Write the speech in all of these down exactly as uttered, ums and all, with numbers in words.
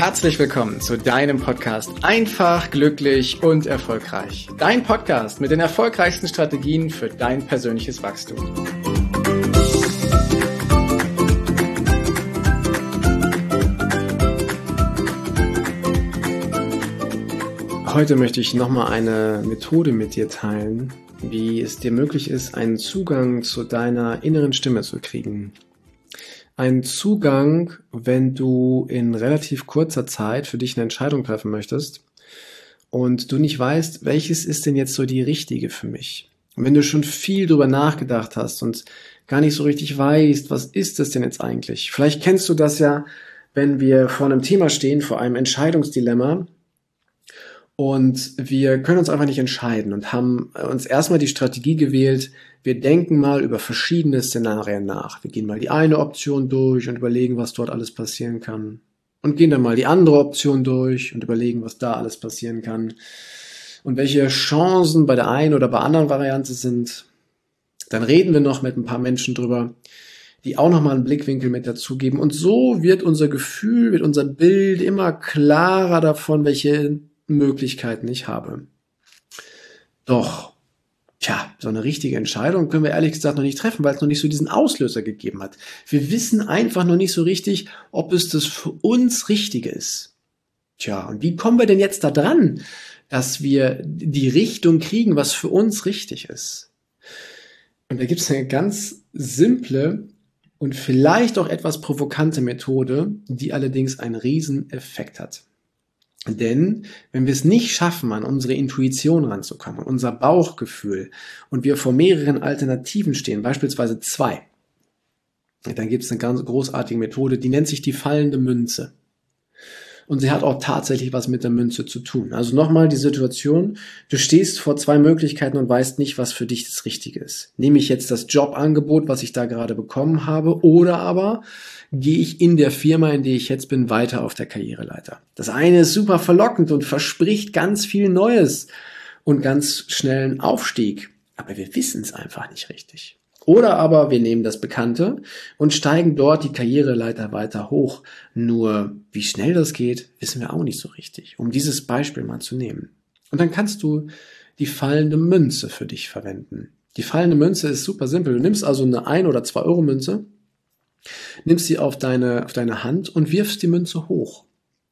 Herzlich willkommen zu deinem Podcast Einfach, glücklich und erfolgreich. Dein Podcast mit den erfolgreichsten Strategien für dein persönliches Wachstum. Heute möchte ich nochmal eine Methode mit dir teilen, wie es dir möglich ist, einen Zugang zu deiner inneren Stimme zu kriegen. Ein Zugang, wenn du in relativ kurzer Zeit für dich eine Entscheidung treffen möchtest und du nicht weißt, welches ist denn jetzt so die richtige für mich. Und wenn du schon viel drüber nachgedacht hast und gar nicht so richtig weißt, was ist das denn jetzt eigentlich? Vielleicht kennst du das ja, wenn wir vor einem Thema stehen, vor einem Entscheidungsdilemma und wir können uns einfach nicht entscheiden und haben uns erstmal die Strategie gewählt, wir denken mal über verschiedene Szenarien nach. Wir gehen mal die eine Option durch und überlegen, was dort alles passieren kann. Und gehen dann mal die andere Option durch und überlegen, was da alles passieren kann. Und welche Chancen bei der einen oder bei anderen Variante sind. Dann reden wir noch mit ein paar Menschen drüber, die auch nochmal einen Blickwinkel mit dazugeben. Und so wird unser Gefühl, wird unser Bild immer klarer davon, welche Möglichkeiten ich habe. Doch, tja, so eine richtige Entscheidung können wir ehrlich gesagt noch nicht treffen, weil es noch nicht so diesen Auslöser gegeben hat. Wir wissen einfach noch nicht so richtig, ob es das für uns Richtige ist. Tja, und wie kommen wir denn jetzt da dran, dass wir die Richtung kriegen, was für uns richtig ist? Und da gibt es eine ganz simple und vielleicht auch etwas provokante Methode, die allerdings einen riesen Effekt hat. Denn wenn wir es nicht schaffen, an unsere Intuition ranzukommen, an unser Bauchgefühl und wir vor mehreren Alternativen stehen, beispielsweise zwei, dann gibt es eine ganz großartige Methode, die nennt sich die fallende Münze. Und sie hat auch tatsächlich was mit der Münze zu tun. Also nochmal die Situation, du stehst vor zwei Möglichkeiten und weißt nicht, was für dich das Richtige ist. Nehme ich jetzt das Jobangebot, was ich da gerade bekommen habe, oder aber gehe ich in der Firma, in der ich jetzt bin, weiter auf der Karriereleiter. Das eine ist super verlockend und verspricht ganz viel Neues und ganz schnellen Aufstieg. Aber wir wissen es einfach nicht richtig. Oder aber wir nehmen das Bekannte und steigen dort die Karriereleiter weiter hoch. Nur wie schnell das geht, wissen wir auch nicht so richtig. Um dieses Beispiel mal zu nehmen. Und dann kannst du die fallende Münze für dich verwenden. Die fallende Münze ist super simpel. Du nimmst also eine ein oder zwei Euro Münze, nimmst sie auf deine, auf deine Hand und wirfst die Münze hoch.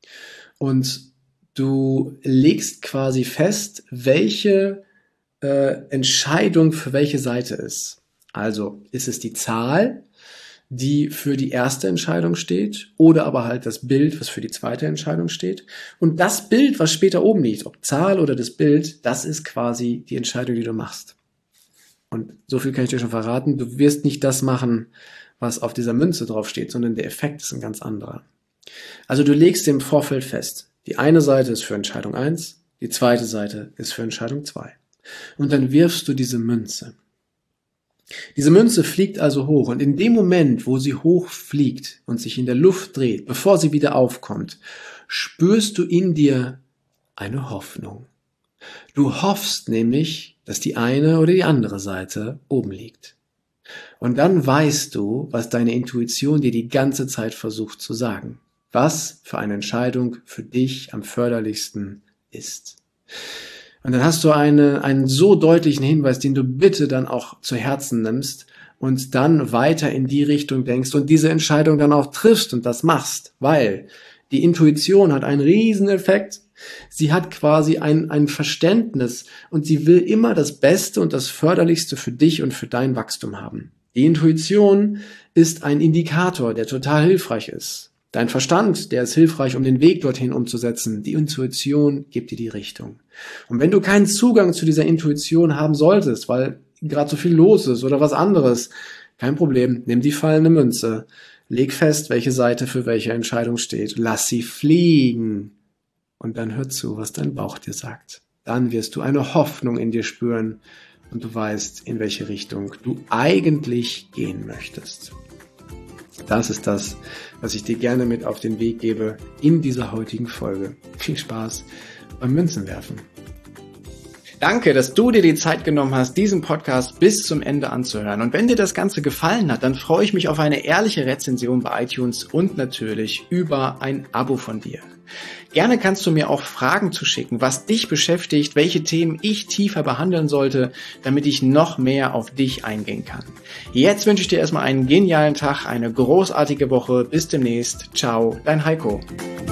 Und du legst quasi fest, welche äh, Entscheidung für welche Seite ist. Also ist es die Zahl, die für die erste Entscheidung steht, oder aber halt das Bild, was für die zweite Entscheidung steht. Und das Bild, was später oben liegt, ob Zahl oder das Bild, das ist quasi die Entscheidung, die du machst. Und so viel kann ich dir schon verraten, du wirst nicht das machen, was auf dieser Münze drauf steht, sondern der Effekt ist ein ganz anderer. Also du legst im Vorfeld fest, die eine Seite ist für Entscheidung eins, die zweite Seite ist für Entscheidung zwei. Und dann wirfst du diese Münze. Diese Münze fliegt also hoch und in dem Moment, wo sie hochfliegt und sich in der Luft dreht, bevor sie wieder aufkommt, spürst du in dir eine Hoffnung. Du hoffst nämlich, dass die eine oder die andere Seite oben liegt. Und dann weißt du, was deine Intuition dir die ganze Zeit versucht zu sagen. Was für eine Entscheidung für dich am förderlichsten ist. Und dann hast du eine, einen so deutlichen Hinweis, den du bitte dann auch zu Herzen nimmst und dann weiter in die Richtung denkst und diese Entscheidung dann auch triffst und das machst, weil die Intuition hat einen riesen Effekt. Sie hat quasi ein, ein Verständnis und sie will immer das Beste und das Förderlichste für dich und für dein Wachstum haben. Die Intuition ist ein Indikator, der total hilfreich ist. Dein Verstand, der ist hilfreich, um den Weg dorthin umzusetzen. Die Intuition gibt dir die Richtung. Und wenn du keinen Zugang zu dieser Intuition haben solltest, weil gerade so viel los ist oder was anderes, kein Problem, nimm die fallende Münze, leg fest, welche Seite für welche Entscheidung steht, lass sie fliegen und dann hör zu, was dein Bauch dir sagt. Dann wirst du eine Hoffnung in dir spüren und du weißt, in welche Richtung du eigentlich gehen möchtest. Das ist das, was ich dir gerne mit auf den Weg gebe in dieser heutigen Folge. Viel Spaß beim Münzenwerfen. Danke, dass du dir die Zeit genommen hast, diesen Podcast bis zum Ende anzuhören. Und wenn dir das Ganze gefallen hat, dann freue ich mich auf eine ehrliche Rezension bei iTunes und natürlich über ein Abo von dir. Gerne kannst du mir auch Fragen zuschicken, was dich beschäftigt, welche Themen ich tiefer behandeln sollte, damit ich noch mehr auf dich eingehen kann. Jetzt wünsche ich dir erstmal einen genialen Tag, eine großartige Woche. Bis demnächst. Ciao, dein Heiko.